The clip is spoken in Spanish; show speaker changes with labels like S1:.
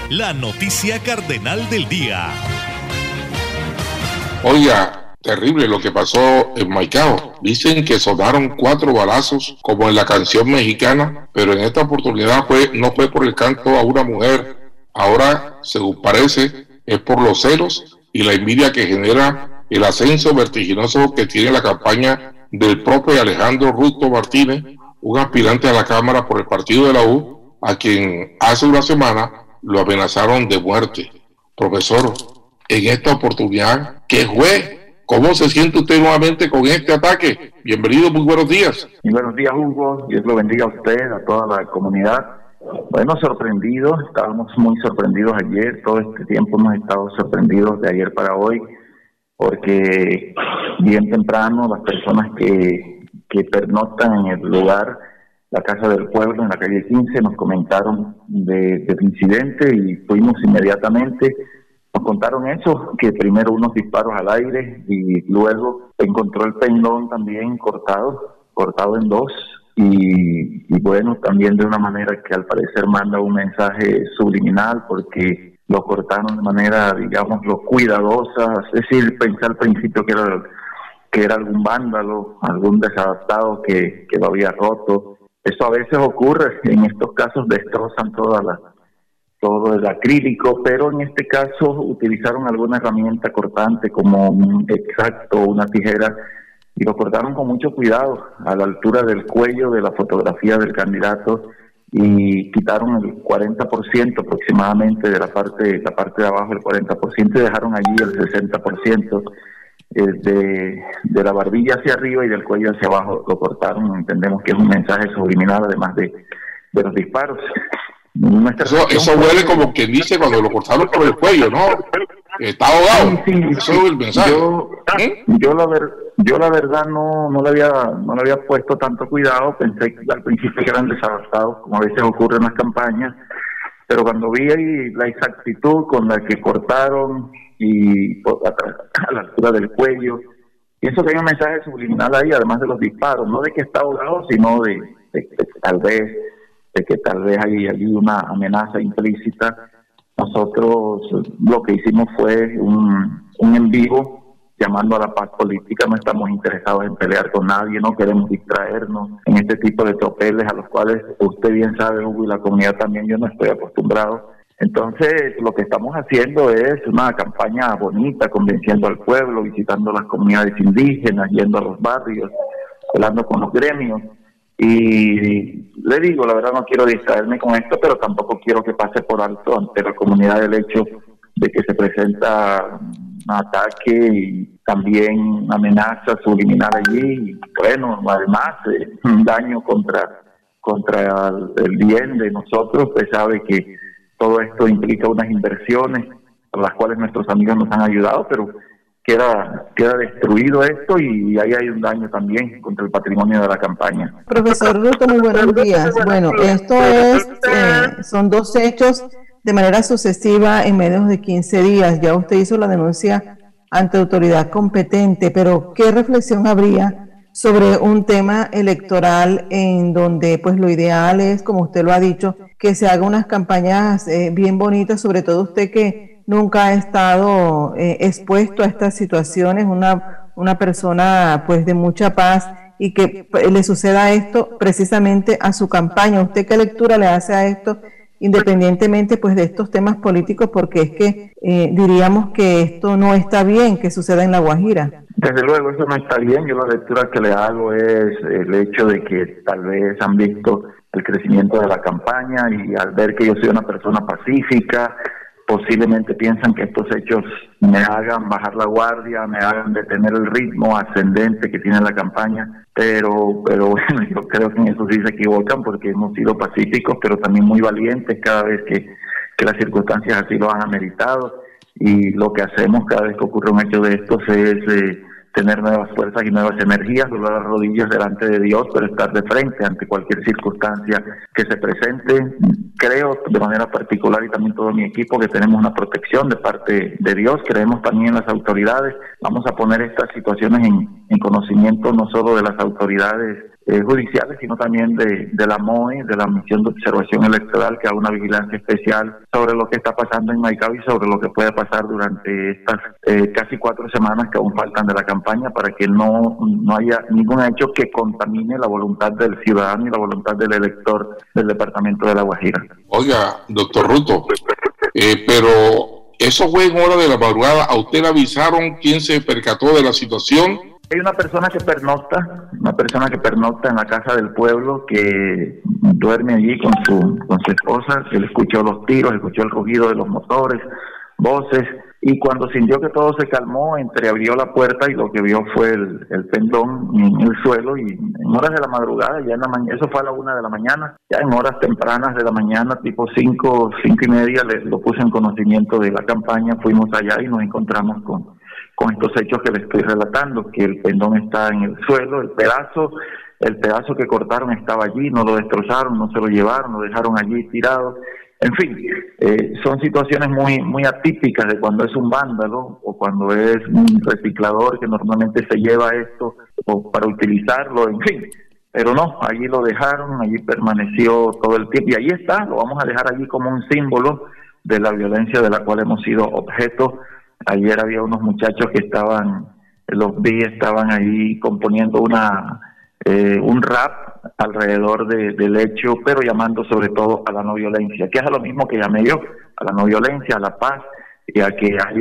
S1: la noticia cardenal del día.
S2: Oiga, terrible lo que pasó en Maicao. Dicen que sonaron 4 balazos como en la canción mexicana, pero en esta oportunidad no fue por el canto a una mujer. Ahora, según parece, es por los celos y la envidia que genera el ascenso vertiginoso que tiene la campaña del propio Alejandro Ruto Martínez, un aspirante a la Cámara por el partido de la U, a quien hace una semana lo amenazaron de muerte. Profesor, en esta oportunidad, ¿qué fue? ¿Cómo se siente usted nuevamente con este ataque? Bienvenido, muy buenos días.
S3: Muy buenos días, Hugo. Dios lo bendiga a usted, a toda la comunidad. Bueno, sorprendidos, estábamos muy sorprendidos ayer, todo este tiempo hemos estado sorprendidos de ayer para hoy, porque bien temprano las personas que pernoctan en el lugar, la Casa del Pueblo, en la calle 15, nos comentaron del incidente y fuimos inmediatamente. Nos contaron eso, que primero unos disparos al aire y luego encontró el pendón también cortado en dos y bueno, también de una manera que al parecer manda un mensaje subliminal porque lo cortaron de manera, digámoslo, cuidadosa, es decir, pensé al principio que era algún vándalo, algún desadaptado que lo había roto. Eso a veces ocurre, en estos casos destrozan todo el acrílico, pero en este caso utilizaron alguna herramienta cortante como un exacto, una tijera, y lo cortaron con mucho cuidado a la altura del cuello de la fotografía del candidato y quitaron el 40% aproximadamente de la parte de abajo, el 40%, y dejaron allí el 60% de la barbilla hacia arriba y del cuello hacia abajo. Lo cortaron, entendemos que es un mensaje subliminal además de los disparos.
S2: Eso huele como quien dice cuando lo cortaron por el cuello, ¿no? Está ahogado.
S3: Sí,
S2: eso es el mensaje.
S3: Yo la verdad no le había puesto tanto cuidado, pensé al principio que eran desadaptados, como a veces ocurre en las campañas, pero cuando vi ahí la exactitud con la que cortaron y a la altura del cuello, pienso que hay un mensaje subliminal ahí, además de los disparos, no de que está ahogado, sino de que tal vez hay una amenaza implícita. Nosotros lo que hicimos fue un en vivo llamando a la paz política. No estamos interesados en pelear con nadie, no queremos distraernos en este tipo de tropeles a los cuales usted bien sabe, Hugo, y la comunidad también, yo no estoy acostumbrado. Entonces lo que estamos haciendo es una campaña bonita, convenciendo al pueblo, visitando las comunidades indígenas, yendo a los barrios, hablando con los gremios. Y le digo, la verdad no quiero distraerme con esto, pero tampoco quiero que pase por alto ante la comunidad el hecho de que se presenta un ataque y también amenaza subliminal allí. Y bueno, además un daño contra el bien de nosotros. Usted sabe que todo esto implica unas inversiones a las cuales nuestros amigos nos han ayudado, pero queda destruido esto y ahí hay un daño también contra el patrimonio de la campaña.
S4: Profesor Ruto, muy buenos días. Bueno, esto son dos hechos de manera sucesiva en menos de 15 días. Ya usted hizo la denuncia ante autoridad competente, pero ¿qué reflexión habría sobre un tema electoral en donde pues lo ideal es, como usted lo ha dicho, que se haga unas campañas bien bonitas, sobre todo usted que nunca ha estado expuesto a estas situaciones, una persona pues de mucha paz, y que le suceda esto precisamente a su campaña? ¿Usted qué lectura le hace a esto, independientemente pues de estos temas políticos? Porque es que diríamos que esto no está bien que suceda en La Guajira.
S3: Desde luego eso no está bien. Yo la lectura que le hago es el hecho de que tal vez han visto el crecimiento de la campaña y al ver que yo soy una persona pacífica, posiblemente piensan que estos hechos me hagan bajar la guardia, me hagan detener el ritmo ascendente que tiene la campaña, pero bueno, yo creo que en eso sí se equivocan, porque hemos sido pacíficos, pero también muy valientes cada vez que las circunstancias así lo han ameritado, y lo que hacemos cada vez que ocurre un hecho de estos es tener nuevas fuerzas y nuevas energías, doblar las rodillas delante de Dios, pero estar de frente ante cualquier circunstancia que se presente. Creo de manera particular, y también todo mi equipo, que tenemos una protección de parte de Dios. Creemos también en las autoridades. Vamos a poner estas situaciones en conocimiento no solo de las autoridades judiciales, sino también de la MOE, de la Misión de Observación Electoral, que haga una vigilancia especial sobre lo que está pasando en Maicao y sobre lo que puede pasar durante estas casi 4 semanas que aún faltan de la campaña, para que no haya ningún hecho que contamine la voluntad del ciudadano y la voluntad del elector del departamento de La Guajira.
S2: Oiga, doctor Ruto, pero eso fue en hora de la madrugada. ¿A usted le avisaron? ¿Quién se percató de la situación?
S3: Hay una persona que pernocta en la casa del pueblo, que duerme allí con su esposa. Él escuchó los tiros, escuchó el rugido de los motores, voces, y cuando sintió que todo se calmó, entreabrió la puerta y lo que vio fue el pendón en el suelo, y en horas de la madrugada, ya en la mañana, eso fue a la 1 de la mañana, ya en horas tempranas de la mañana, tipo 5 y media, lo puse en conocimiento de la campaña. Fuimos allá y nos encontramos con estos hechos que les estoy relatando, que el pendón está en el suelo, el pedazo que cortaron estaba allí, no lo destrozaron, no se lo llevaron, lo dejaron allí tirado. En fin, son situaciones muy atípicas de cuando es un vándalo o cuando es un reciclador que normalmente se lleva esto para utilizarlo, en fin. Pero no, allí lo dejaron, allí permaneció todo el tiempo y ahí está, lo vamos a dejar allí como un símbolo de la violencia de la cual hemos sido objeto. Ayer había unos muchachos que estaban ahí componiendo un rap alrededor del hecho, pero llamando sobre todo a la no violencia, que es a lo mismo que llamé yo, a la no violencia, a la paz y a que haya